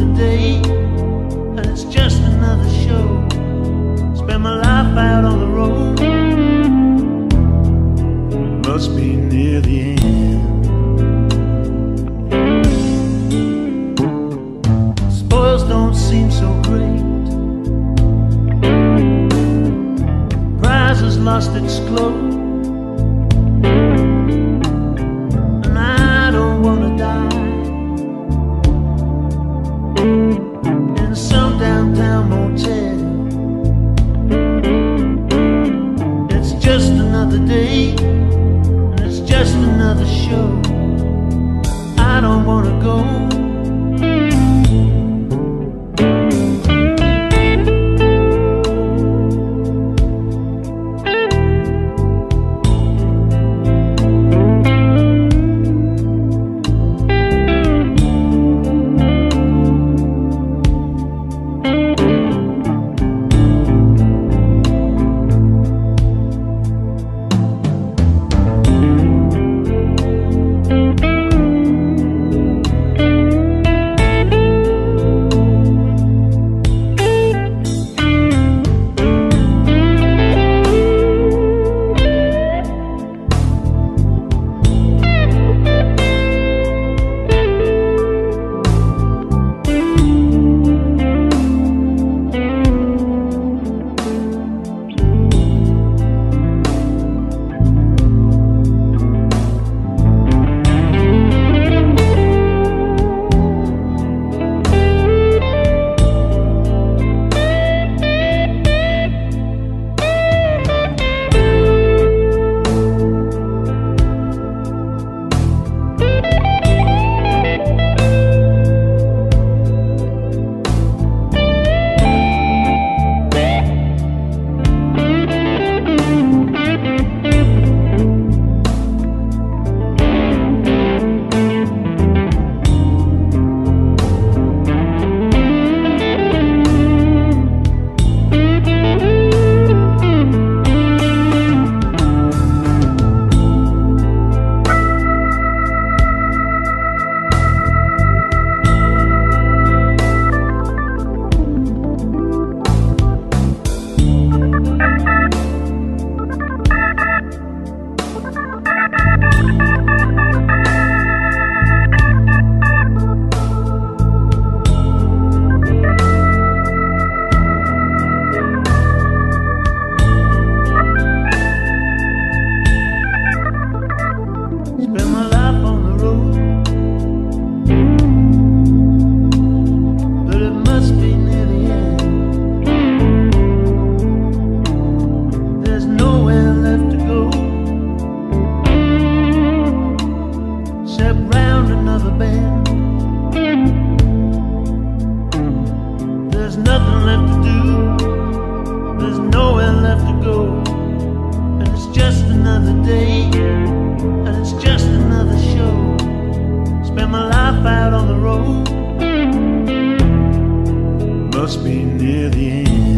another day, and it's just another show. Spend my life out on the road. Must be near the end. Spoils don't seem so great. Prize has lost its glow. And I don't wanna die in some downtown motel. It's just another day, and it's just another show. I don't wanna go. Spend my life on the road, but it must be near the end. There's nowhere left to go except round another bend. There's nothing left to do, there's nowhere left to go, and it's just another day, and it's just another show. Spend my life out on the road. Must be near the end.